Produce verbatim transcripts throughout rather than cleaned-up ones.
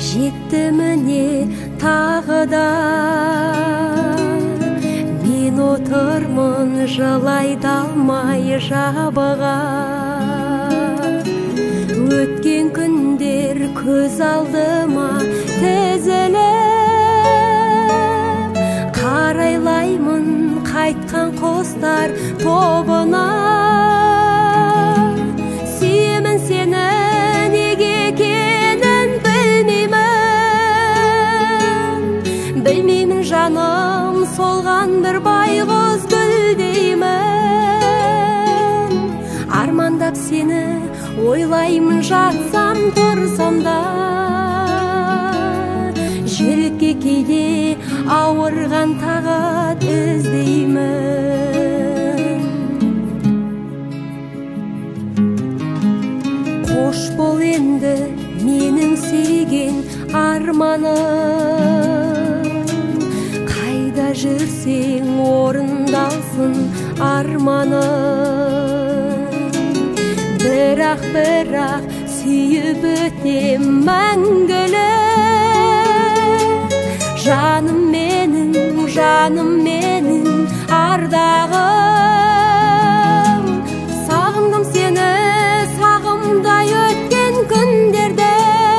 жетті міне тағы да мен отырмын жылай да алмай жабыға. Өткен күндер көз алдыма тізіліп, қарайлаймын қайтқан құстар тобына. Сүйемін сені неге екенін білмеймін, білмеймін жаным солған бір байғұс гүлдеймін. Армандап сені ойлаймын жатсам тұрсам да, жүрекке кейде ауырған тағат іздеймін. Қош бол енді менің сүйген арманым, қайда жүрсең орындалсын арманым. Бірақ бірақ сүйіп өтем мәңгілік, жаным менің, жаным менің ардағым. Сағындым сені сағымдай өткен күндерде,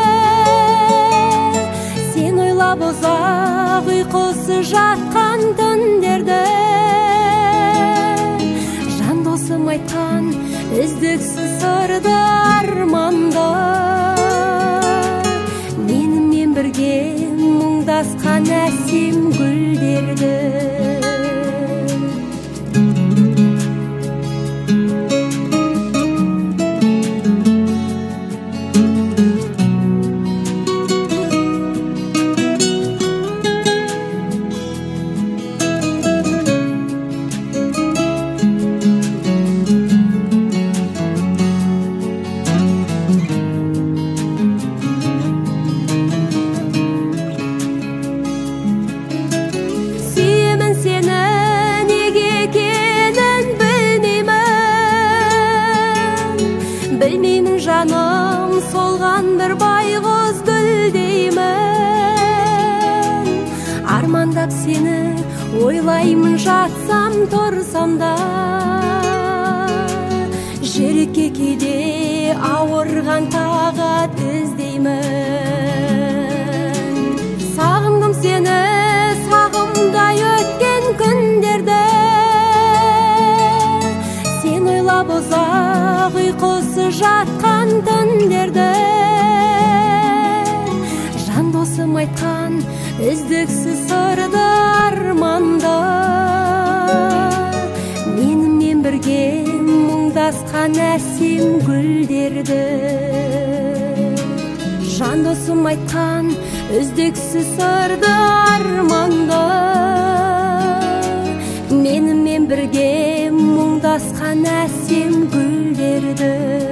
сен ойлап ұзақ ұйқысы жатқан түндерде. Жан досым айтқан үздіксіз сырды арманды, менімен бірге мұңдасқан әсем гүлдерді. Білмеймін жаным солған бір байғұс гүлдеймін. Армандап сені ойлаймын жатсам тұрсам да, жүрекке кейде ауырған тағат іздеймін. Сағындым сені сағымдай өткен күндерде, сен ойлап ұзақ ұйқысы жатқан түндерде. Жан досым айтқан үздіксіз сырды арманды, менімен бірге мұңдасқан әсем гүлдерді. Жан досым айтқан үздіксіз сырды арманды, менімен бірге мұңдасқан әсем гүлдерді.